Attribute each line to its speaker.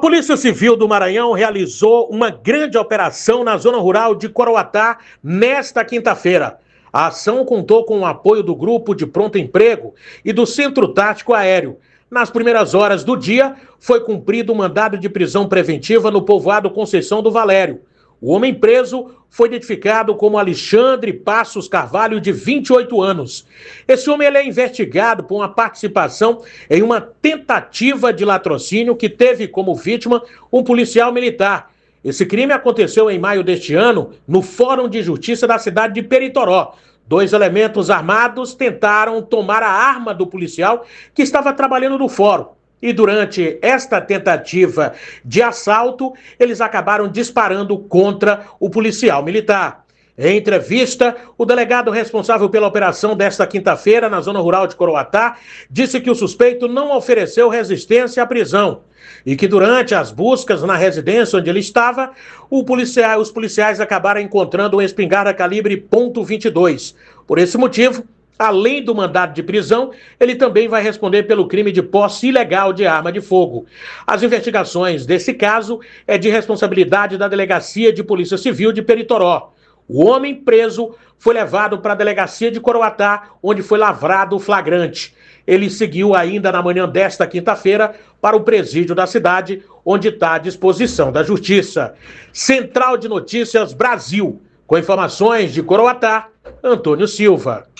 Speaker 1: Polícia Civil do Maranhão realizou uma grande operação na zona rural de Coroatá nesta quinta-feira. A ação contou com o apoio do Grupo de Pronto Emprego e do Centro Tático Aéreo. Nas primeiras horas do dia, foi cumprido um mandado de prisão preventiva no povoado Conceição do Valério. O homem preso foi identificado como Alexandre Passos Carvalho, de 28 anos. Esse homem é investigado por uma participação em uma tentativa de latrocínio que teve como vítima um policial militar. Esse crime aconteceu em maio deste ano, no Fórum de Justiça da cidade de Peritoró. 2 elementos armados tentaram tomar a arma do policial que estava trabalhando no fórum. E durante esta tentativa de assalto, eles acabaram disparando contra o policial militar. Em entrevista, o delegado responsável pela operação desta quinta-feira na zona rural de Coroatá disse que o suspeito não ofereceu resistência à prisão e que durante as buscas na residência onde ele estava, os policiais acabaram encontrando uma espingarda calibre .22. Por esse motivo, além do mandado de prisão, ele também vai responder pelo crime de posse ilegal de arma de fogo. As investigações desse caso é de responsabilidade da Delegacia de Polícia Civil de Peritoró. O homem preso foi levado para a Delegacia de Coroatá, onde foi lavrado o flagrante. Ele seguiu ainda na manhã desta quinta-feira para o presídio da cidade, onde está à disposição da Justiça. Central de Notícias Brasil, com informações de Coroatá, Antônio Silva.